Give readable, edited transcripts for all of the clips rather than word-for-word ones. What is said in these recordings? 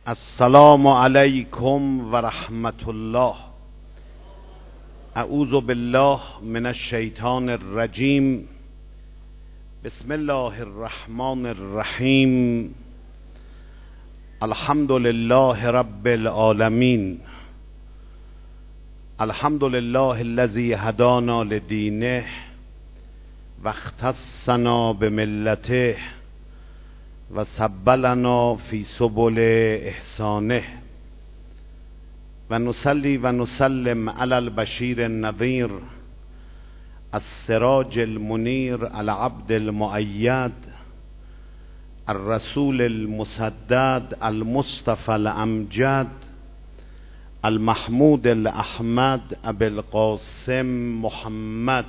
السلام علیکم و رحمت الله. اعوذ بالله من الشیطان الرجیم. بسم الله الرحمن الرحیم. الحمد لله رب العالمین. الحمد لله الذی هدانا لدینه و اختصنا بملته و سبلنا فی سبل احسانه و نصلی و نسلم علی البشیر النذیر السراج المنیر العبد المؤید الرسول المسدد المصطفى الامجد المحمود الاحمد ابی القاسم محمد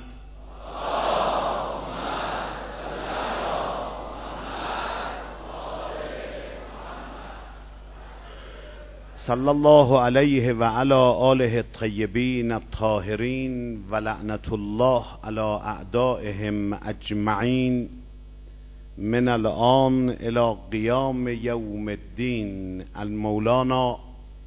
صلی الله علیه و علی آله الطیبین الطاهرین و لعنت الله علی اعدائهم اجمعین من الان الی قیام یوم الدین. المولانا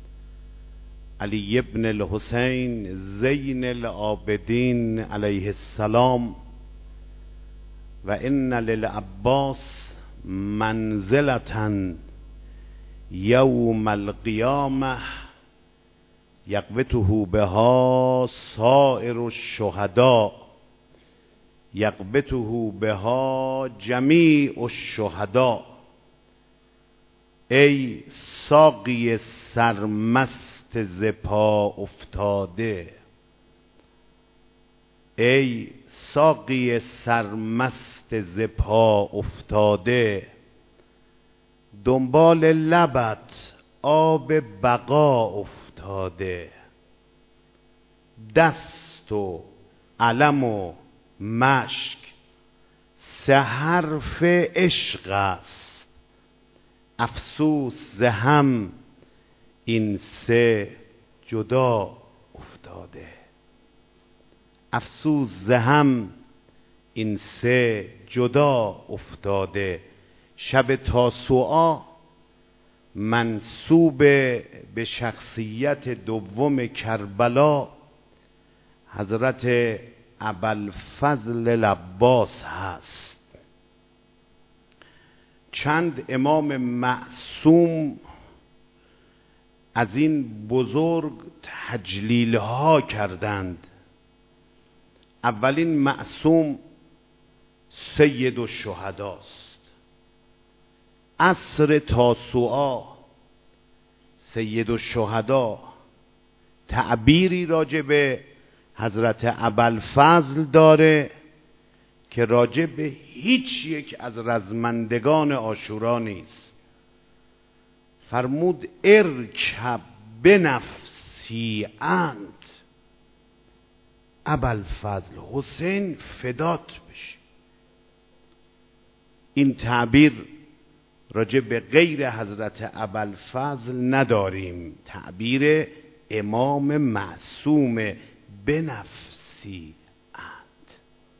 علی ابن الحسین زین العابدین علیه السلام. و ان للعباس منزلة یوم القیامه یقبته بها سائر الشهداء، یقبته بها جمیع الشهداء. ای ساقی سرمست ز پا افتاده، ای ساقی سرمست ز پا افتاده، دنبال لبت آب بقا افتاده. دست و علم و مشک سه حرف عشق است، افسوس ز هم این سه جدا افتاده. افسوس ز هم این سه جدا افتاده. شب تاسوعا منسوب به شخصیت دوم کربلا حضرت ابوالفضل العباس هست. چند امام معصوم از این بزرگ تجلیل ها کردند. اولین معصوم سید الشهداست. عصر تاسوعا سید الشهدا تعبیری راجع به حضرت ابوالفضل داره که راجع به هیچ یک از رزمندگان عاشورا نیست. فرمود ارکب بنفسی انت ابوالفضل، حسین فدات بشه. این تعبیر راجع به غیر حضرت ابوالفضل نداریم. تعبیر امام معصوم بنفسی اند.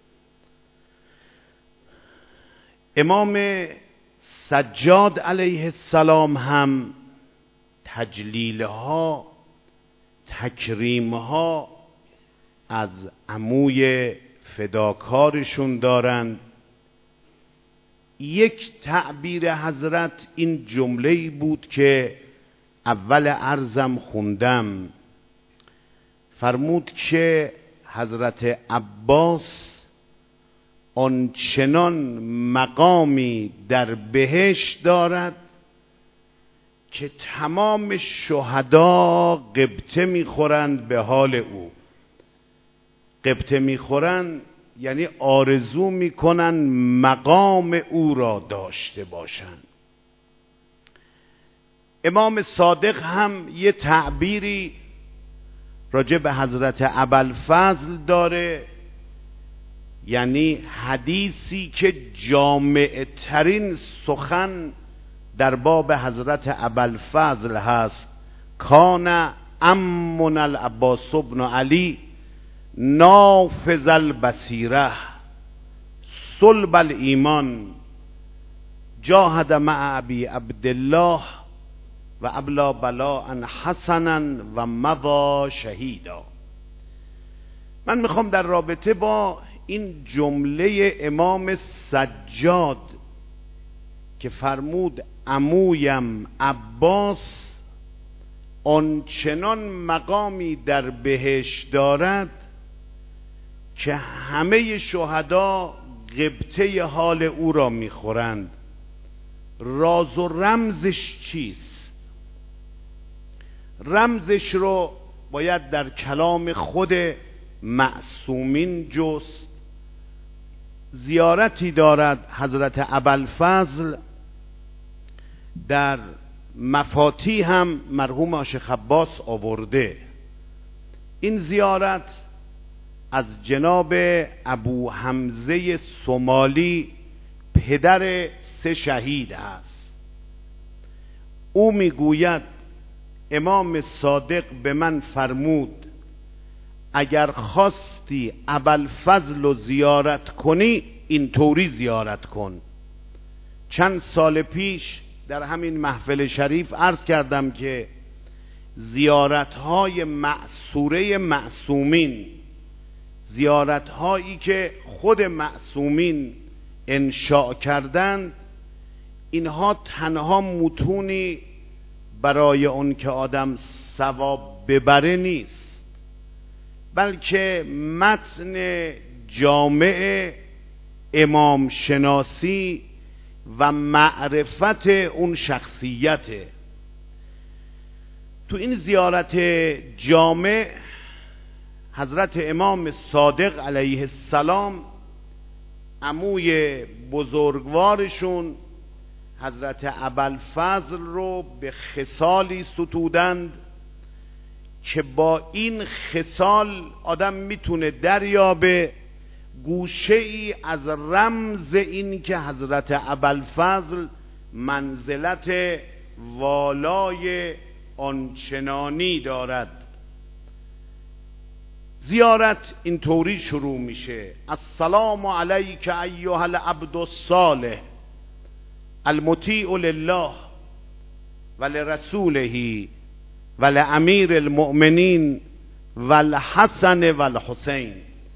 امام سجاد علیه السلام هم تجلیل ها تکریم ها از عموی فداکارشون دارند. یک تعبیر حضرت این جمله‌ای بود که اول عرضم خوندم. فرمود که حضرت عباس آنچنان مقامی در بهشت دارد که تمام شهدا غبطه میخورند به حال او. غبطه میخورند یعنی آرزو میکنن مقام او را داشته باشند. امام صادق هم یه تعبیری راجع به حضرت ابوالفضل داره، یعنی حدیثی که جامع ترین سخن در باب حضرت ابوالفضل هست. کان عمنا العباس بن علی نافذ البصیره صلب الایمان جاهد مع ابی عبدالله و ابلا بلاء حسنا و مضی شهیدا. من میخوام در رابطه با این جمله امام سجاد که فرمود عمویم عباس آنچنان مقامی در بهشت دارد که همه شهدا غبطه حال او را میخورند، راز و رمزش چیست؟ رمزش رو باید در کلام خود معصومین جست. زیارتی دارد حضرت ابوالفضل در مفاتیح هم مرحوم آشیخ عباس آورده. این زیارت از جناب ابو حمزه سومالی پدر 3 شهید است. او میگوید امام صادق به من فرمود اگر خواستی ابوالفضل رو زیارت کنی اینطوری زیارت کن. چند سال پیش در همین محفل شریف عرض کردم که زیارت‌های مأثوره معصومین، زیارت‌هایی که خود معصومین انشاء کردند، اینها تنها متونی برای اون که آدم ثواب ببره نیست، بلکه متن جامع امام شناسی و معرفت اون شخصیته. تو این زیارت جامع حضرت امام صادق علیه السلام عموی بزرگوارشون حضرت ابوالفضل رو به خصالی ستودند که با این خصال آدم میتونه دریابه گوشه ای از رمز این که حضرت ابوالفضل منزلت والای آنچنانی دارد. زیارت اینطوری شروع میشه: السلام علیک ایها العبد الصالح المطیع لله ولرسوله ولامیر المؤمنین والحسن والحسین.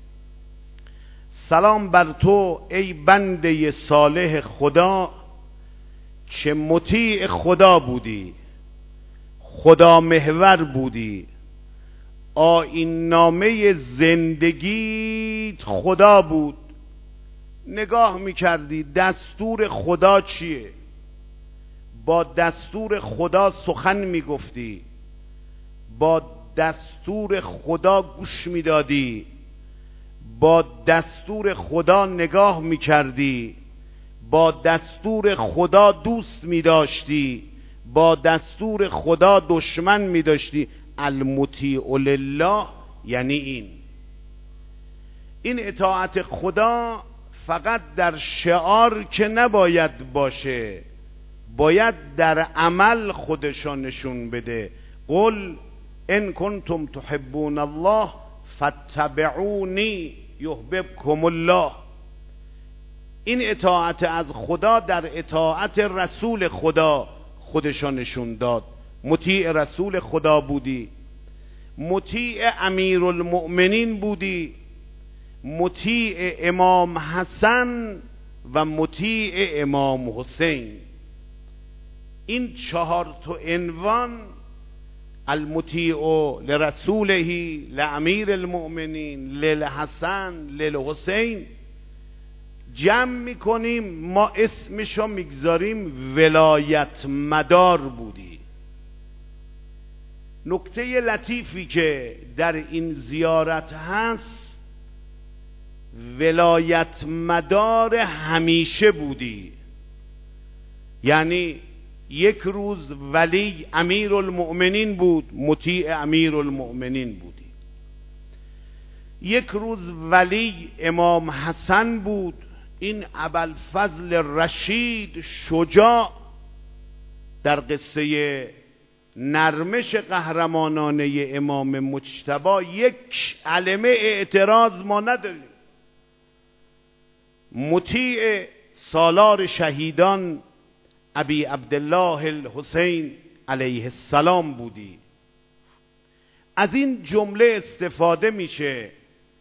سلام بر تو ای بنده صالح خدا که مطیع خدا بودی، خدا محور بودی، آیین نامه زندگیت خدا بود، نگاه میکردی دستور خدا چیه، با دستور خدا سخن میگفتی، با دستور خدا گوش میدادی، با دستور خدا نگاه میکردی، با دستور خدا دوست میداشتی، با دستور خدا دشمن میداشتی. المطیع لله یعنی این اطاعت خدا فقط در شعار که نباید باشه، باید در عمل خودشو نشون بده. قل ان کنتم تحبون الله فاتبعونی یحببکم الله. این اطاعت از خدا در اطاعت رسول خدا خودشو نشون داد. مطیع رسول خدا بودی، مطیع امیر المؤمنین بودی، مطیع امام حسن و مطیع امام حسین. این 4 عنوان، المطیع لرسوله لامیر المؤمنین للحسن للحسین، جمع میکنیم ما اسمشو میگذاریم ولایت مدار بودی. نکته لطیفی که در این زیارت هست، ولایت مدار همیشه بودی. یعنی یک روز ولی امیر المؤمنین بود، مطیع امیر المؤمنین بودی. یک روز ولی امام حسن بود، این ابوالفضل رشید شجاع در قصه نرمش قهرمانانه امام مجتبی یک کلمه اعتراض ما نداریم. مطیع سالار شهیدان ابی عبدالله الحسین علیه السلام بودی. از این جمله استفاده میشه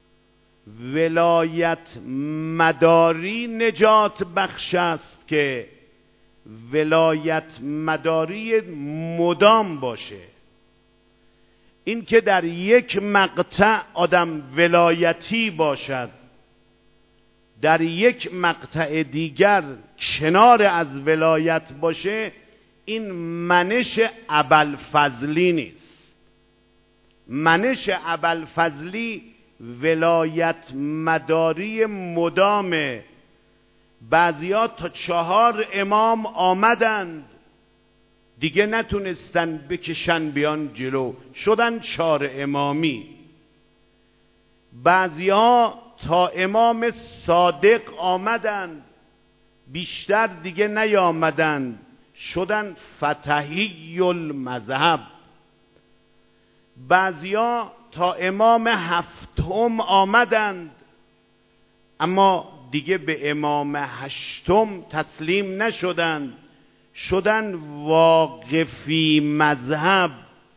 ولایت مداری نجات بخش است که ولایت مداری مدام باشه. این که در یک مقطع آدم ولایتی باشد، در یک مقطع دیگر کنار از ولایت باشه، این منش ابوالفضلی نیست. منش ابوالفضلی ولایت مداری مدامه. بعضیا تا 4 امام آمدند دیگه نتونستن بکشن بیان جلو، شدن 4 امامی. بعضیا تا امام صادق آمدند بیشتر دیگه نیامدند، شدن فتحی المذهب. بعضیا تا امام 7م آمدند اما دیگه به امام 8م تسلیم نشدند، شدن واقفی مذهب.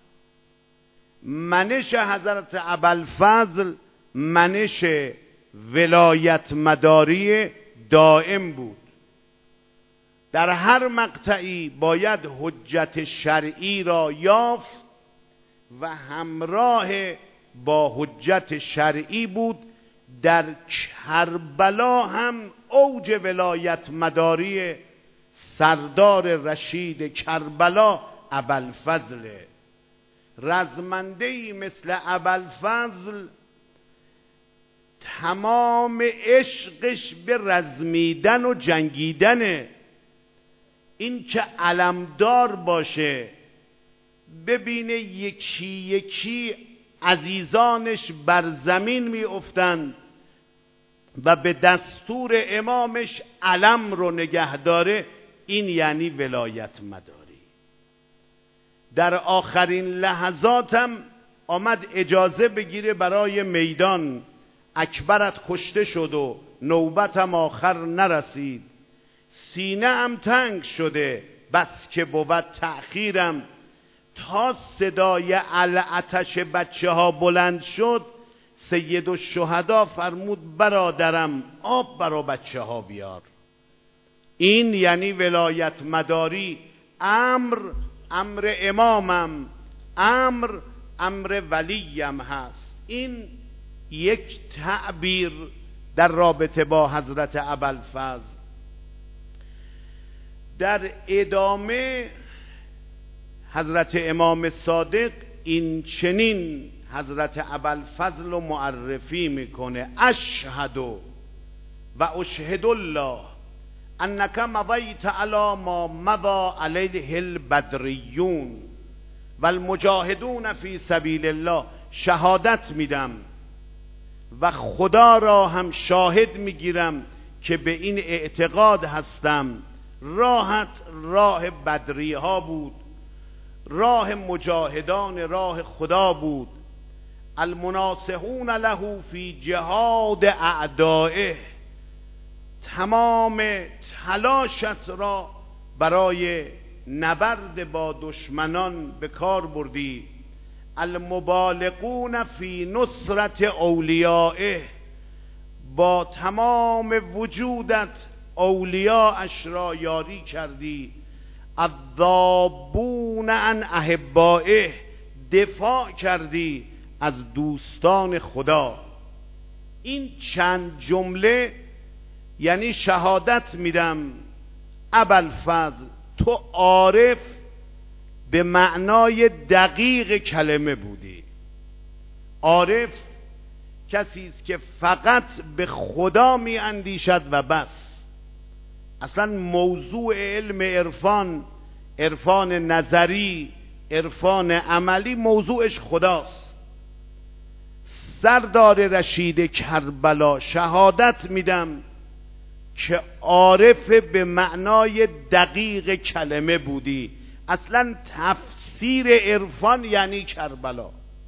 منش حضرت ابوالفضل منش ولایت مداری دائم بود. در هر مقطعی باید حجت شرعی را یافت و همراه با حجت شرعی بود. در کربلا هم اوج ولایت مداری سردار رشید کربلا ابوالفضل. رزمنده‌ای مثل ابوالفضل تمام عشقش به رزمیدن و جنگیدنه. این که علمدار باشه، ببینه یکی یکی عزیزانش بر زمین می افتند و به دستور امامش علم رو نگه داره، این یعنی ولایت مداری. در آخرین لحظاتم آمد اجازه بگیره برای میدان. اکبرت کشته شد و نوبتم آخر نرسید، سینه ام تنگ شده بس که بود تأخیرم. تا صدای العطش بچه ها بلند شد، سید الشهدا فرمود برادرم آب برا بچه ها بیار. این یعنی ولایت مداری. امر امامم، امر ولیم هست. این یک تعبیر در رابطه با حضرت ابوالفضل. در ادامه حضرت امام صادق این چنین حضرت ابوالفضل رو معرفی میکنه: اشهد و اشهد الله انک مضیت علی ما مضی علیه البدریون و المجاهدون فی سبیل الله. شهادت میدم و خدا را هم شاهد میگیرم که به این اعتقاد هستم راهت راه بدری ها بود، راه مجاهدان راه خدا بود. المناصحون له فی جهاد اعدائه، تمام تلاشت را برای نبرد با دشمنان به کار بردی. المبالغون فی نصرت اولیائه، با تمام وجودت اولیاءش را یاری کردی. الذابون عن احبائه، دفاع کردی از دوستان خدا. این چند جمله یعنی شهادت میدم ابوالفضل تو عارف به معنای دقیق کلمه بودی. عارف کسی است که فقط به خدا می اندیشد و بس. اصلا موضوع علم عرفان نظری، عرفان عملی، موضوعش خداست. سردار رشید کربلا شهادت میدم که عارف به معنای دقیق کلمه بودی. اصلا تفسیر عرفان یعنی کربلا،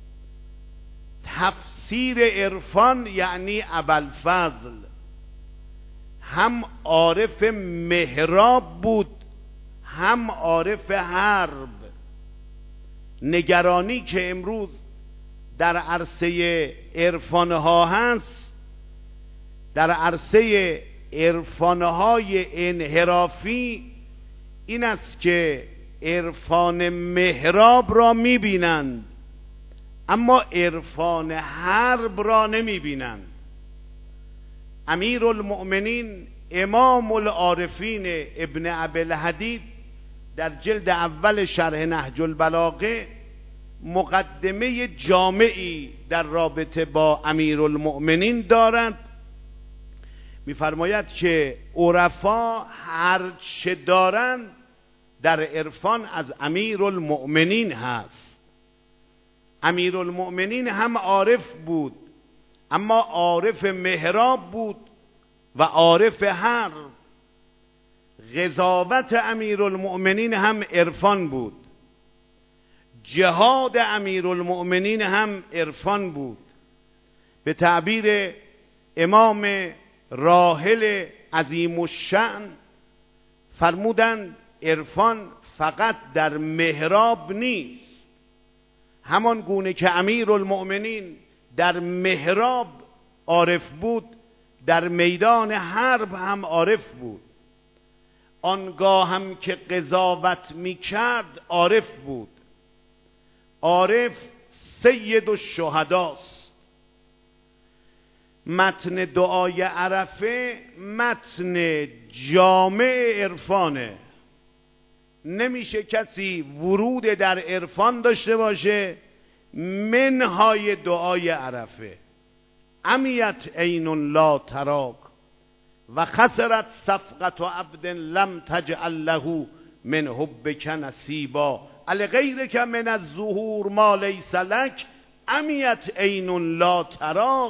تفسیر عرفان یعنی ابوالفضل. هم عارف محراب بود، هم عارف حرب. نگرانی که امروز در عرصه عرفانها هست، در عرصه عرفانهای انحرافی، این است که عرفان محراب را میبینند اما عرفان حرب را نمیبینند. امیرالمؤمنین امام العارفین ابن ابی‌الحدید در جلد اول شرح نهج البلاغه مقدمه جامعی در رابطه با امیرالمؤمنین دارد. می‌فرماید که عرفا هر چه دارند در عرفان از امیرالمؤمنین هست. امیرالمؤمنین هم عارف بود، اما عارف محراب بود و عارف حرب. قضاوت امیرالمؤمنین هم عرفان بود، جهاد امیرالمؤمنین هم عرفان بود. به تعبیر امام راحل عظیم الشأن فرمودند عرفان فقط در محراب نیست. همان گونه که امیرالمؤمنین در محراب عارف بود، در میدان حرب هم عارف بود. آنگاه هم که قضاوت میکرد عارف بود. عارف سید الشهداست. متن دعای عرفه متن جامع عرفانه. نمیشه کسی ورود در عرفان داشته باشه منهای دعای عرفه. عمیت عین لا تراک و خسرت صفقت عبد لم تجعل له من حبک نصیبا الغیرک من الظهور ما لیس لک عمیت عین لا تراک.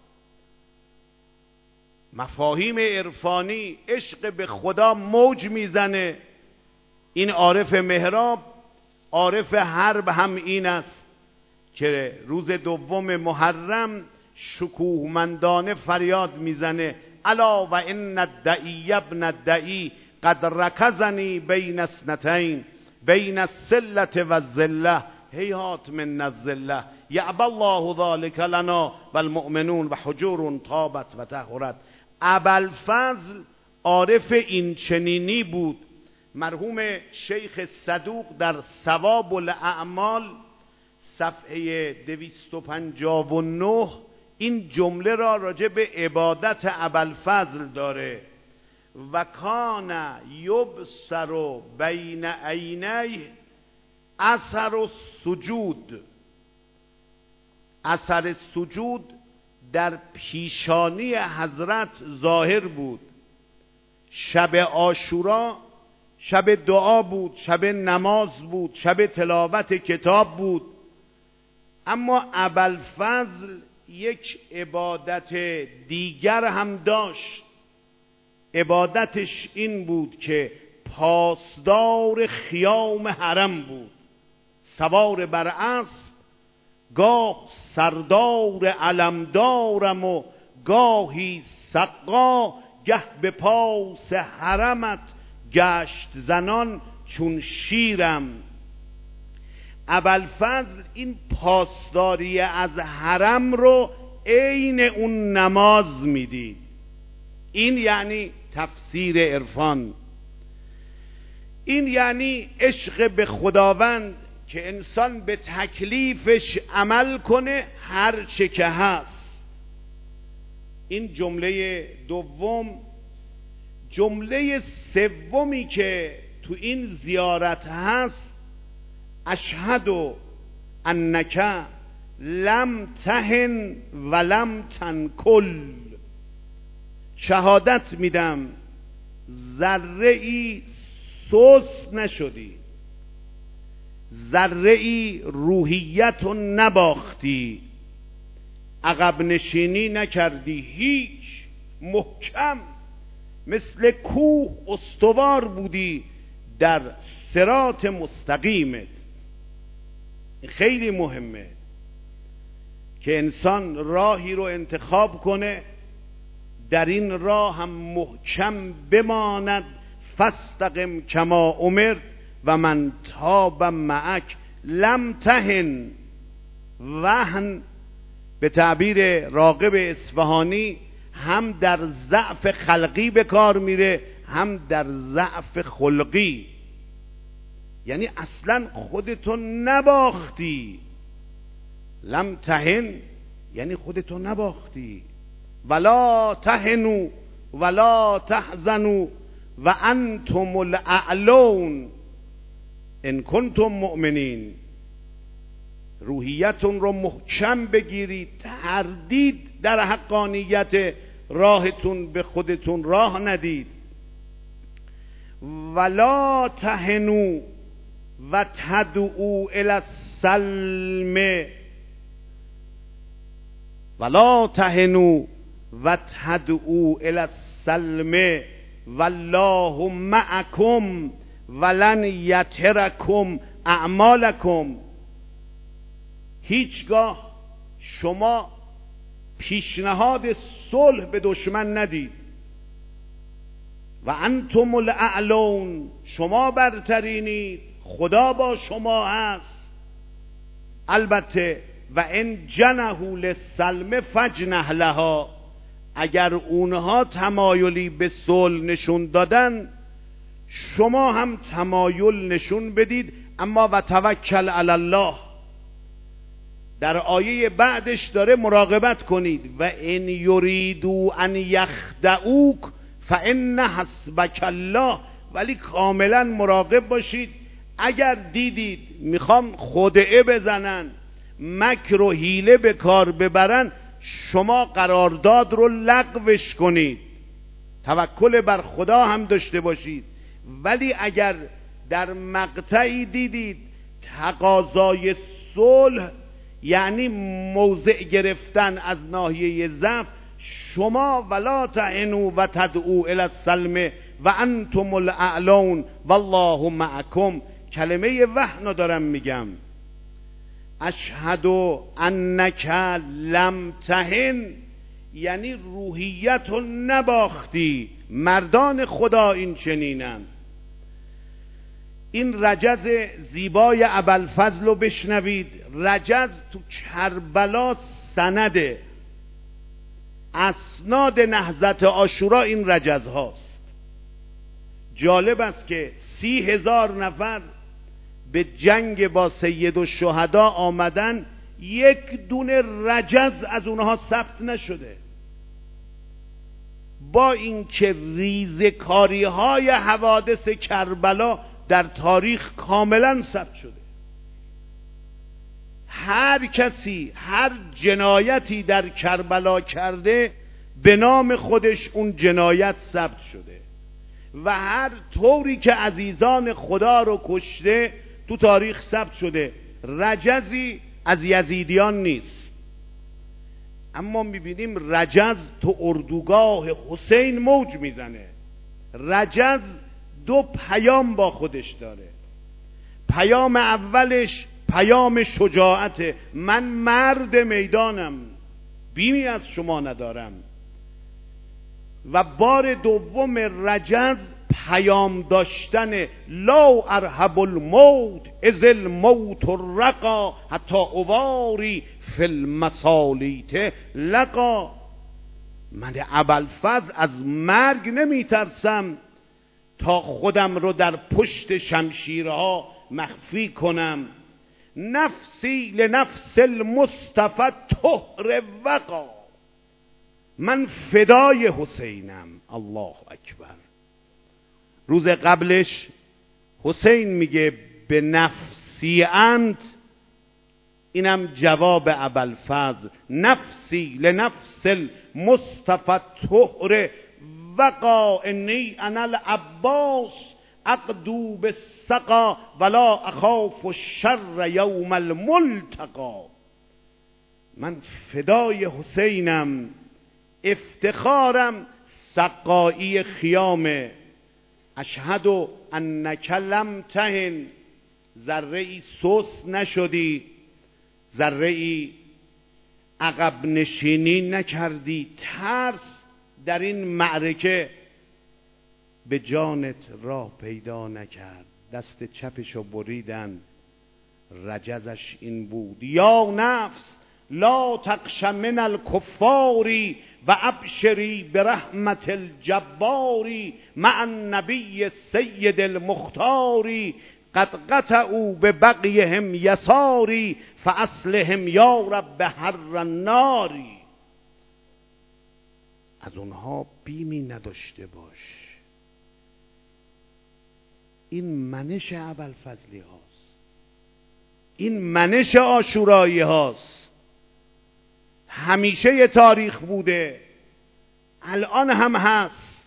مفاهیم عرفانی، عشق به خدا موج میزنه. این عارف محراب، عارف حرب هم این است که روز دوم محرم شکوهمندانه فریاد میزنه الا و ان الدعی ابن الدعی قد رکزنی بین اثنتین بین السلة و الذلة هیهات من الذلة یعبی الله ذلک لنا والمؤمنون و حجور طابت و طهرت. ابوالفضل عارف این چنینی بود. مرحوم شیخ صدوق در ثواب الاعمال صفحه 259 این جمله را راجع به عبادت ابوالفضل داره. و کان یبصر بین عینیه اثر السجود. اثر سجود در پیشانی حضرت ظاهر بود. شب عاشورا شب دعا بود، شب نماز بود، شب تلاوت کتاب بود. اما ابوالفضل یک عبادت دیگر هم داشت. عبادتش این بود که پاسدار خیام حرم بود. سوار بر اسب، گاه سردار علمدارم و گاهی سقا، گه به پاس حرمت گشت زنان چون شیرم. ابوالفضل این پاسداری از حرم رو عین اون نماز میدید. این یعنی تفسیر عرفان. این یعنی عشق به خداوند که انسان به تکلیفش عمل کنه هر چه که هست. این جمله دوم. جمله سومی که تو این زیارت هست اشهد انک لم تهن و لم تنکل. شهادت میدم ذره ای سست نشدی، ذره ای روحیت رو نباختی، عقب نشینی نکردی، هیچ، محکم مثل کوه استوار بودی در صراط مستقیمت. خیلی مهمه که انسان راهی رو انتخاب کنه، در این راه هم محکم بماند. فاستقم کما امرت و من تاب معک لم تهن. وهن به تعبیر راغب اصفهانی هم در ضعف خلقی به کار میره، هم در ضعف خلقی. یعنی اصلا خودتو نباختی. لم تهن یعنی خودتو نباختی. ولا تهنوا ولا تحزنوا و انتم الاعلون ان کنتم مؤمنین. روحیتون رو محکم بگیرید، تردید در حقانیت راهتون به خودتون راه ندید. ولا تهنوا و تدعوا الی السلم، ولا تهنوا و تدعوا الی السلم والله معکم ولن یترکم اعمالکم. هیچگاه شما پیشنهاد صلح به دشمن ندید. و انتم الاعلون، شما برترینید، خدا با شما هست. البته و ان جنحوا للسلم فاجنح لها، اگر اونها تمایلی به صلح نشون دادن شما هم تمایل نشون بدید. اما و توکل علی الله، در آیه بعدش داره مراقبت کنید. و ان یریدوا ان یخدعوک فان حسبک الله، ولی کاملا مراقب باشید. اگر دیدید میخوام خدعه بزنن، مکر و حیله به کار ببرن، شما قرارداد رو لغوش کنید. توکل بر خدا هم داشته باشید. ولی اگر در مقطعی دیدید تقاضای صلح یعنی موضع گرفتن از ناحیه ضعف، شما ولا تهنوا و تدعوا الی السلم و انتم الاعلون والله معکم. کلمه وهن دارم میگم. اشهد انک لم تهن یعنی روحیت رو نباختی. مردان خدا این چنینن. این رجز زیبای ابوالفضل رو بشنوید. رجز تو کربلا سنده، اسناد نهضت عاشورا این رجز هاست. جالب است که 30,000 نفر به جنگ با سید الشهدا آمدن، یک دونه رجز از اونها ثبت نشده، با اینکه ریزکاری های حوادث کربلا در تاریخ کاملا ثبت شده. هر کسی هر جنایتی در کربلا کرده به نام خودش اون جنایت ثبت شده و هر طوری که عزیزان خدا رو کشته تو تاریخ ثبت شده. رجزی از یزیدیان نیست. اما میبینیم رجز تو اردوگاه حسین موج میزنه. رجز 2 پیام با خودش داره. پیام اولش پیام شجاعت، من مرد میدانم، بیمی از شما ندارم. و بار دوم رجز پیام داشتن لا ارهب الموت اذ الموت الرقا حتی اواری فی المسالیت لقا. من ابوالفضل از مرگ نمی ترسم تا خودم رو در پشت شمشیرها مخفی کنم. نفسی لنفس المصطفى طهر وقا، من فدای حسینم. الله اکبر. روز قبلش حسین میگه به نفسی انت، اینم جواب ابوالفضل. نفسی لنفس المصطفى طهر وقا انی انا العباس اقدو بالسقا ولا اخاف الشر یوم الملتقا. من فدای حسینم، افتخارم سقایی خیامه. اشهد انک لم تهن، ذره ای سست نشدی، ذره ای عقب نشینی نکردی، ترس در این معرکه به جانت راه پیدا نکرد. دست چپشو بریدن، رجزش این بود یا نفس لا تخش من الکفاری و ابشری برحمت الجباری مع النبی سید المختاری قد قطعوا ببغیهم یساری فاصلهم یا رب حر الناری. از اونها بیمی نداشته باش. این منش ابوالفضلی هاست، این منش عاشورایی هاست. همیشه یه تاریخ بوده، الان هم هست.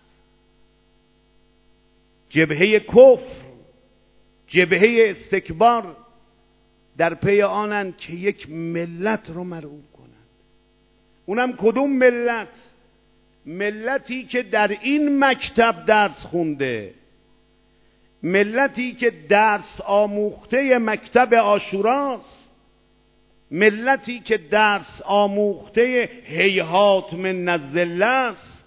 جبهه کفر، جبهه استکبار در پی آنند که یک ملت رو مرعوب کنند. اونم کدوم ملت؟ ملتی که در این مکتب درس خونده، ملتی که درس آموخته مکتب عاشوراست، ملتی که درس آموخته هیهات من الذله است.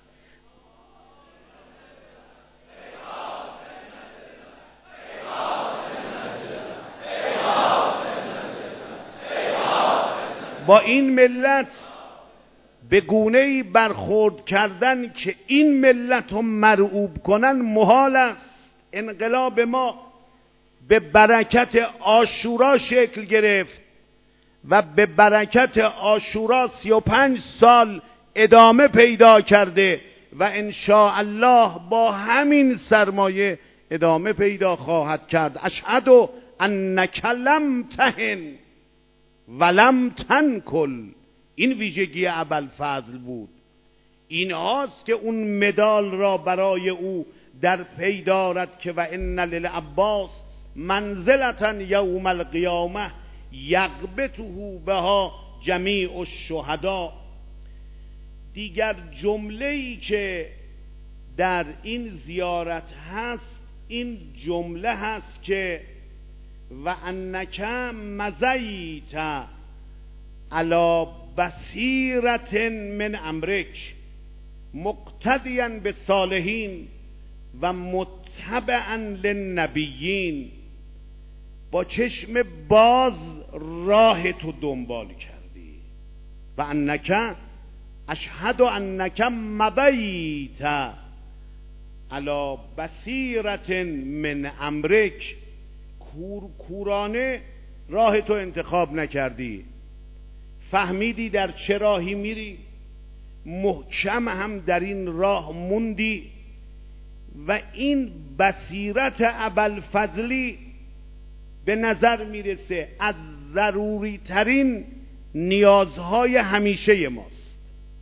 با این ملت به گونه‌ای برخورد کردن که این ملت رو مرعوب کنن محال است. انقلاب ما به برکت عاشورا شکل گرفت و به برکت عاشورا 35 سال ادامه پیدا کرده و ان شاء الله با همین سرمایه ادامه پیدا خواهد کرد. اشهد انک لم تهن ولم تنکل. این ویژگی ابوالفضل بود. این هاست که اون مدال را برای او در پی دارد که و ان للعباس منزلتا یوم القیامه یغبطه بها جمیع الشهدا. دیگر جمله‌ای که در این زیارت هست این جمله هست که و انک مضیت علی بصیرت من امرک مقتدیا بالصالحین و متبعا للنبیین. با چشم باز راه تو دنبال کردی. و انک اشهد انک مضیت علی بصیرت من امرک. کورکورانه راه تو انتخاب نکردی، فهمیدی در چه راهی میری، محکم هم در این راه موندی و این بصیرت ابوالفضلی به نظر میرسه از ضروری ترین نیازهای همیشه ماست.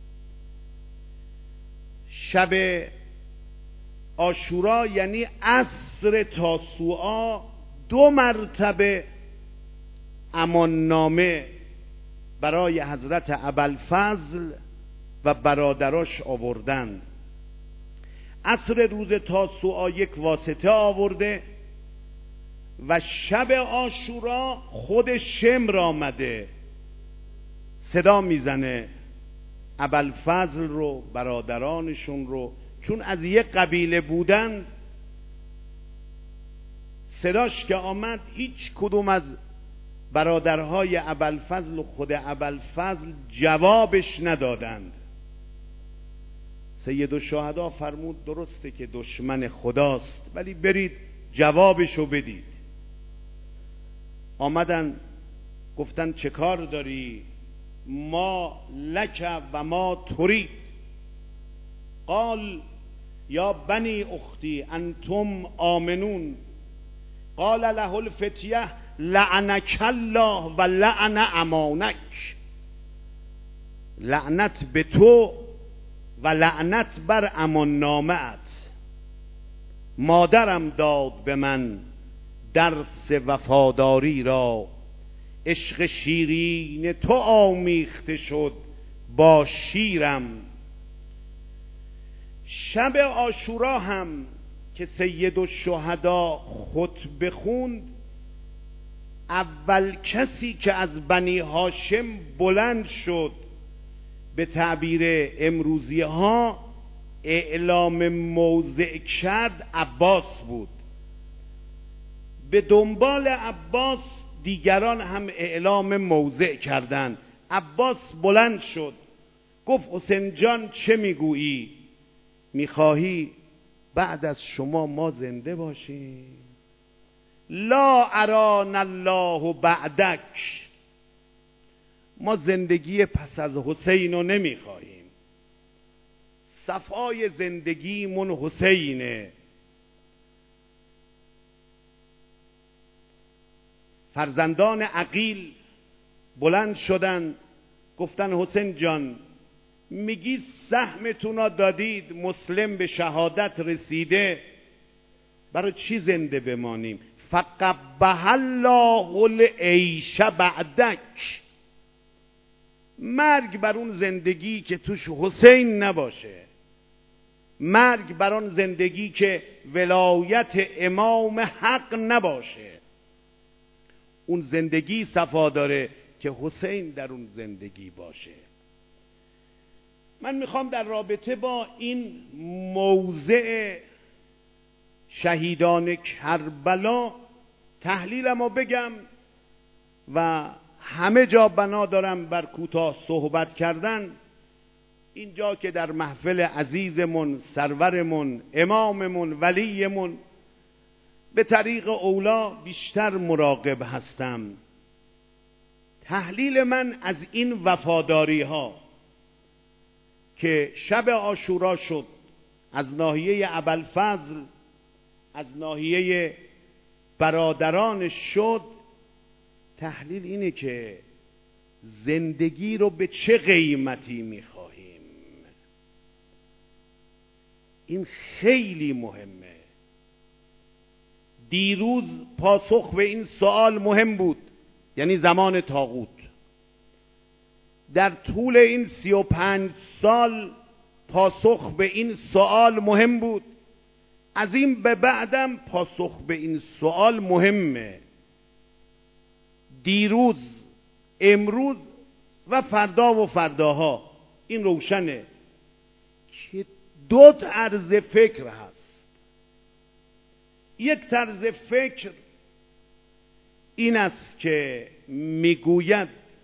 شب عاشورا یعنی عصر تاسوعا 2 مرتبه اماننامه برای حضرت ابوالفضل و برادراش آوردند. عصر روز تاسوعا یک واسطه آورده و شب عاشورا خود شمر آمده صدا میزنه ابوالفضل رو، برادرانشون رو، چون از یک قبیله بودند. صداش که آمد هیچ کدوم از برادرهای ابوالفضل و خود ابوالفضل جوابش ندادند. سید الشهدا فرمود درسته که دشمن خداست ولی برید جوابشو بدید. آمدن گفتن چه کار داری؟ ما لک و ما ترید. قال یا بنی اختی انتم آمنون. قال له الفتیه لعنک الله و لعن امانک. لعنت به تو و لعنت بر اماننامه‌ات. مادرم داد به من درس وفاداری را، عشق شیرین تو آمیخته شد با شیرم. شب عاشورا هم که سید الشهدا خطبه خوند، اول کسی که از بنی هاشم بلند شد به تعبیر امروزی ها اعلام موضع کرد عباس بود. به دنبال عباس دیگران هم اعلام موضع کردند. عباس بلند شد گفت حسین جان چه میگویی؟ میخواهی بعد از شما ما زنده باشیم؟ لا ارانا الله بعدک، ما زندگی پس از حسین رو نمیخواهیم، صفای زندگیمون حسینه. فرزندان عقیل بلند شدن گفتن حسین جان میگی سهمتون را دادید، مسلم به شهادت رسیده، برای چی زنده بمانیم؟ فقبح الله العیش بعدک، مرگ بر اون زندگی که توش حسین نباشه، مرگ بر اون زندگی که ولایت امام حق نباشه. اون زندگی صفا داره که حسین در اون زندگی باشه. من میخوام در رابطه با این موضع شهیدان کربلا تحلیلمو بگم و همه جا بنا دارم بر کوتاه صحبت کردن. اینجا که در محفل عزیزمون، سرورمون، اماممون، ولیمون، به طریق اولا بیشتر مراقب هستم. تحلیل من از این وفاداری ها که شب عاشورا شد، از ناحیه ابوالفضل، از ناحیه برادرانش شد، تحلیل اینه که زندگی رو به چه قیمتی میخواهیم. این خیلی مهمه. دیروز پاسخ به این سوال مهم بود، یعنی زمان طاغوت. در طول این 35 سال پاسخ به این سوال مهم بود. از این به بعدم پاسخ به این سوال مهمه. دیروز، امروز و فردا و فرداها این روشنه که دو طرز فکر هست. یک طرز فکر این است که میگوید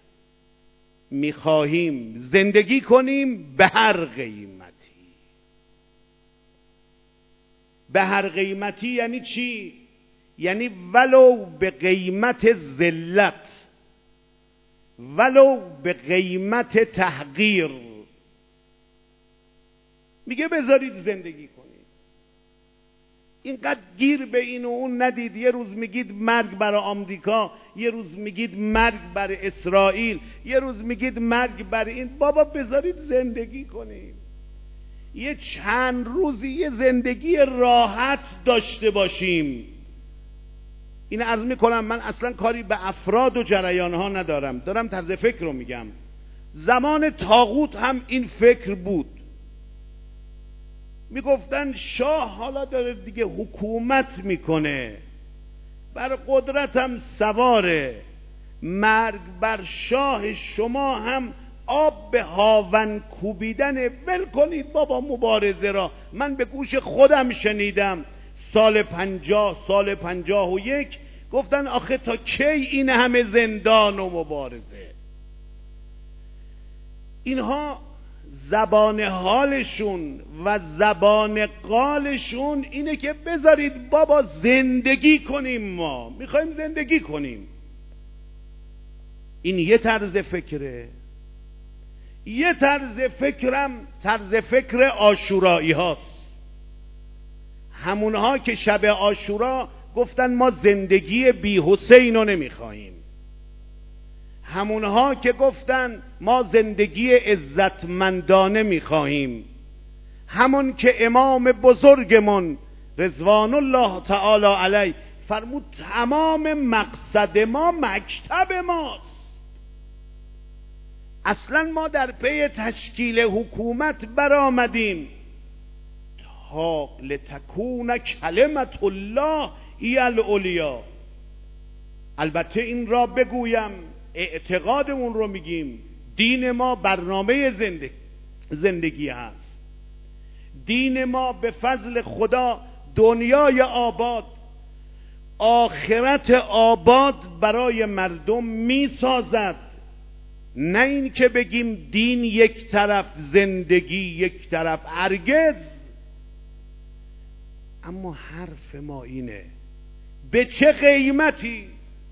میخواهیم زندگی کنیم به هر قیمتی. به هر قیمتی یعنی چی؟ یعنی ولو به قیمت ذلت، ولو به قیمت تحقیر. میگه بذارید زندگی کنید. اینقدر گیر به این و اون ندید. یه روز میگید مرگ بر آمریکا، یه روز میگید مرگ بر اسرائیل، یه روز میگید مرگ بر این. بابا بذارید زندگی کنید. یه چند روزی یه زندگی راحت داشته باشیم. این عرض میکنم، من اصلا کاری به افراد و جریان ها ندارم، دارم طرز فکر رو میگم. زمان طاغوت هم این فکر بود. میگفتن شاه حالا داره دیگه حکومت میکنه، بر قدرت هم سواره، مرگ بر شاه شما هم آب به هاون کوبیدن. ول کنید بابا مبارزه را. من به گوش خودم شنیدم سال 50 سال 51 گفتن آخه تا کی این همه زندان و مبارزه. اینها زبان حالشون و زبان قالشون اینه که بذارید بابا زندگی کنیم، ما میخوایم زندگی کنیم. این یه طرز فکره. یه طرز فکرم طرز فکر عاشورایی هاست. همونها که شب عاشورا گفتن ما زندگی بی حسین رو نمیخواهیم، همونها که گفتن ما زندگی عزتمندانه میخواهیم، همون که امام بزرگمون رضوان الله تعالی علیه فرمود تمام مقصد ما مکتب ماست. اصلا ما در پی تشکیل حکومت برآمدیم تا لتکون کلمت الله هی العلیا. البته این را بگویم، اعتقادمون رو میگیم، دین ما برنامه زندگی هست. دین ما به فضل خدا دنیای آباد آخرت آباد برای مردم می سازد، نه این که بگیم دین یک طرف زندگی یک طرف، هرگز. اما حرف ما اینه به چه قیمتی؟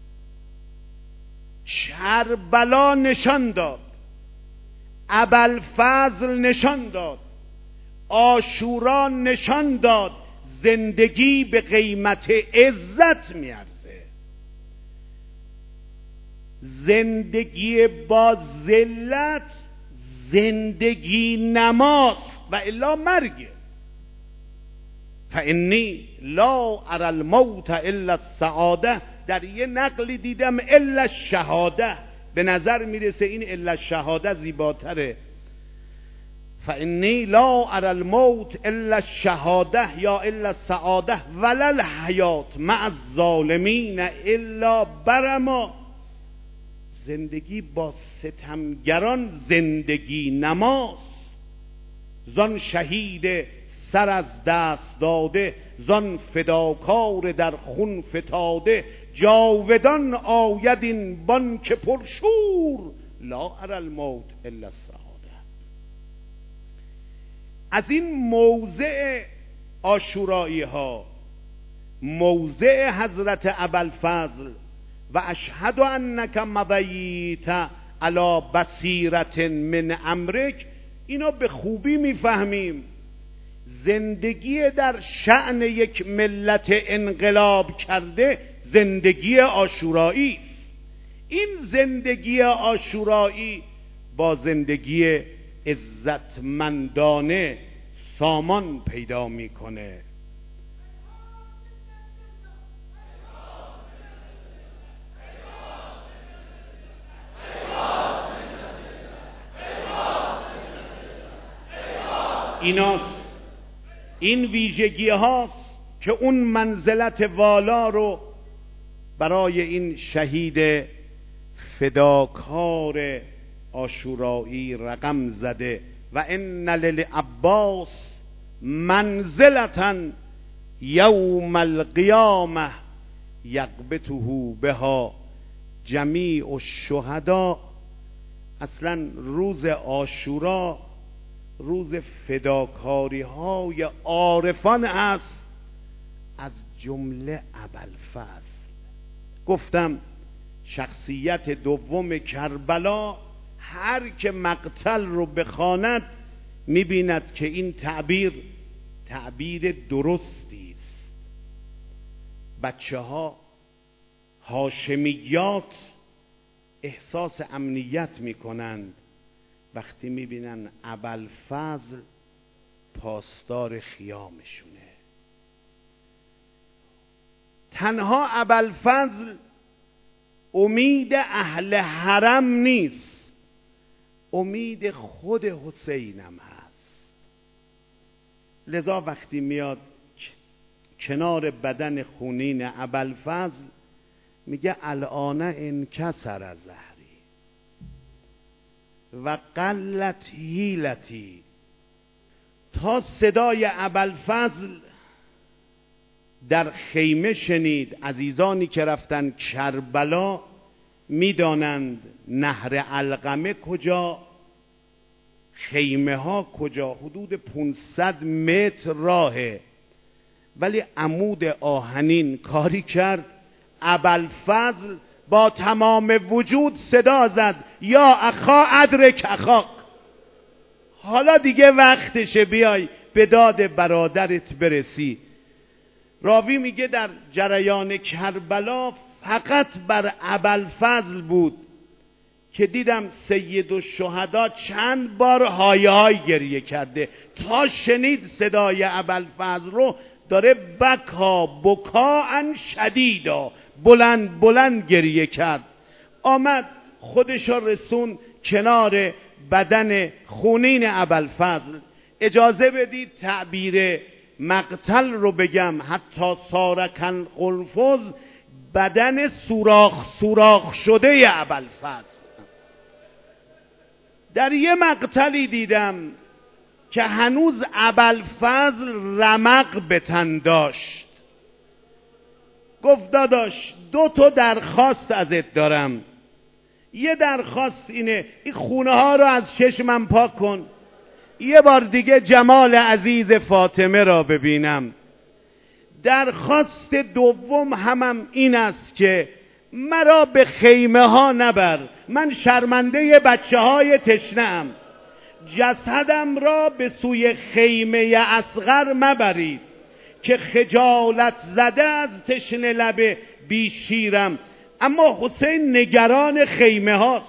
کربلا نشان داد، ابوالفضل نشان داد، عاشورا نشان داد زندگی به قیمت عزت میارزه. زندگی با ذلت زندگی نماست و الا مرگه. فانی لا اری الموت الا السعاده. در یه نقلی دیدم الا الشهاده، به نظر میرسه این الا الشهاده زیباتره. فانی لا اری الموت الا الشهاده یا الا السعاده ولا الحیات مع الظالمین الا برما. زندگی با ستمگران زندگی نماست. زان شهید سر از دست داده، زان فداکار در خون فتاده، جاودان آید این بان که پرشور، لا اری الموت الا السعاده. از این موضع عاشورایی ها، موضع حضرت ابوالفضل و اشهد انک مضیت علی بصیرت من امرک، اینا به خوبی میفهمیم. زندگی در شأن یک ملت انقلاب کرده زندگی عاشورایی است. این زندگی عاشورایی با زندگی عزتمندانه سامان پیدا میکنه. ایناست، این ویژگی هاست که اون منزلت والا رو برای این شهید فداکار عاشورایی رقم زده. و ان للعباس منزلتا یوم القیامه یقبته بها جمیع الشهدا. اصلا روز عاشورا روز فداکاری های عارفان است، از جمله ابوالفضل. گفتم شخصیت دوم کربلا هر که مقتل رو بخواند میبیند که این تعبیر درستی است. بچه ها هاشمیات احساس امنیت میکنند وقتی میبینن ابوالفضل پاسدار خیامشونه. تنها ابوالفضل امید اهل حرم نیست، امید خود حسینم هست. لذا وقتی میاد کنار بدن خونین ابوالفضل میگه الان انکسر ظهری و قلت حیلتی. تا صدای ابوالفضل در خیمه شنید، عزیزانی که رفتن کربلا میدانند نهر علقمه کجا، خیمه ها کجا. حدود 500 متر راهه، ولی عمود آهنین کاری کرد. ابوالفضل با تمام وجود صدا زد یا اخا ادرک اخاک، حالا دیگه وقتشه بیای به داد برادرت برسی. راوی میگه در جریان کربلا فقط بر ابوالفضل بود که دیدم سید الشهدا چند بار های های گریه کرده تا شنید صدای ابوالفضل رو داره بکا شدیدا، بلند بلند گریه کرد. آمد خودش رسون کنار بدن خونین ابوالفضل. اجازه بدید تعبیر مقتل رو بگم، حتی سارکن قلفز، بدن سوراخ شده ابوالفضل. در یه مقتلی دیدم که هنوز ابوالفضل رمق به تن داشت. گفت داداش 2 درخواست ازت دارم. یه درخواست اینه این خونه ها رو از چشمم پاک کن، یه بار دیگه جمال عزیز فاطمه را ببینم. درخواست دوم هم این است که مرا به خیمه ها نبر، من شرمنده بچه های تشنه‌ام. جسدم را به سوی خیمه اصغر مبرید که خجالت زده از تشنه لب بی شیرم. اما حسین نگران خیمه هاست،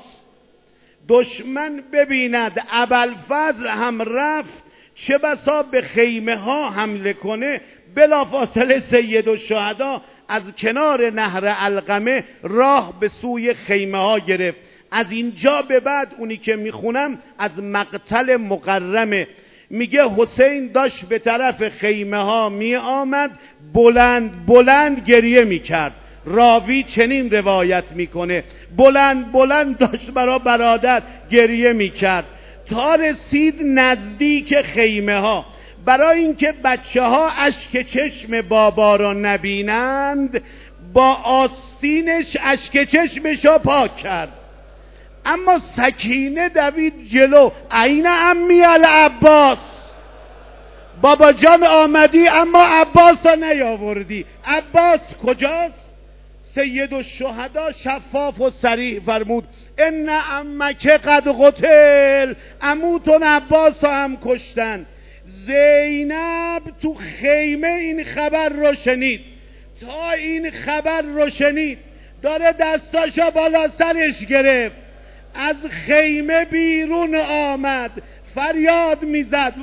دشمن ببیند ابوالفضل هم رفت چه بسا به خیمه ها حمله کنه. بلافاصله سید الشهدا از کنار نهر علقمه راه به سوی خیمه ها گرفت. از اینجا به بعد اونی که میخونم از مقتل مقرمه، میگه حسین داشت به طرف خیمه ها می آمد، بلند بلند گریه میکرد. راوی چنین روایت میکنه بلند بلند داشت برای برادر گریه میکرد تا رسید نزدیک خیمه ها. برای اینکه بچه ها اشک چشم بابا را نبینند با آستینش اشک چشمشا پاک کرد. اما سکینه دوید جلو، عین امی العباس، بابا جان آمدی اما عباس را نیاوردی. عباس کجاست؟ سید الشهدا شفاف و صریح فرمود ان عمک قد قتل، عموتون عباس را هم کشتن. زینب تو خیمه این خبر رو شنید، تا این خبر رو شنید داره دستاشو بالا سرش گرفت، از خیمه بیرون آمد، فریاد میزد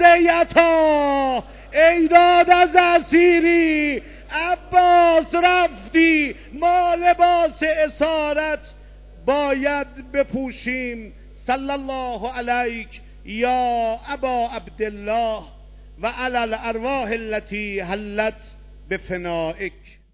واضیتا ای داد از اسیری، عباس رفتی، ما لباس اسارت باید بپوشیم. صلی الله علیک یا ابا عبدالله و علی الارواح التي حلت بفنائک.